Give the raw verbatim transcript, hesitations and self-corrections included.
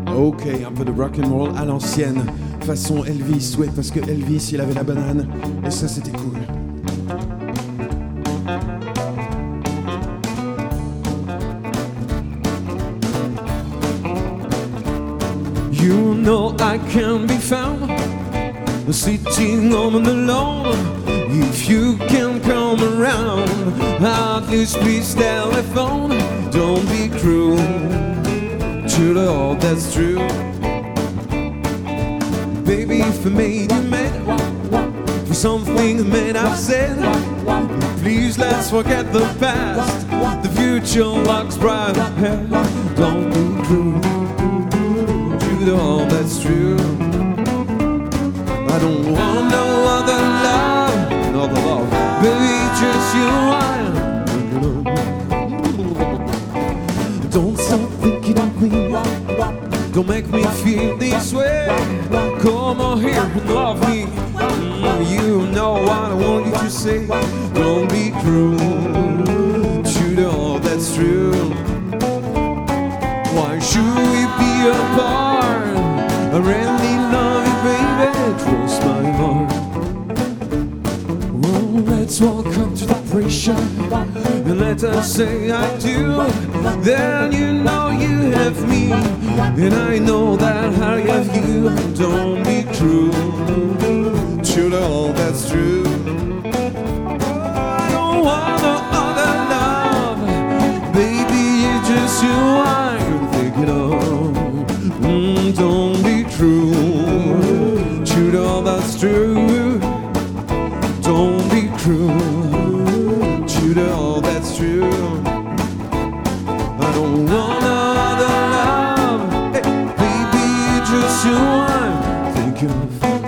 Ok, un peu de rock'n'roll à l'ancienne, façon Elvis, ouais, parce que Elvis il avait la banane, et ça c'était cool. You know I can be found sitting home alone. If you can come around, at least please telephone. Don't be cruel to the all that's true. Baby, if I made you mad for something that I've said, please let's forget the past. The future looks bright ahead. Don't be cruel to the all that's true. I don't want no other love, no other love, baby, just you and I. Don't stop thinking of me, don't make me feel this way. Come on here and love me, mm, you know what I want you to say. Don't be cruel to the all that's true. Why should we be apart? I really love you, baby, trust my heart. Oh, let's walk up to the pressure and let us say I do. Then you know you have me, and I know that I have you. Don't be cruel to the all that's true. I don't want no other love, baby, it's just you I'm thinking of. Mm, don't be cruel to the all that's true. Don't be cruel to the all that's true. I don't want other love, hey, baby, just you I'm thinking of.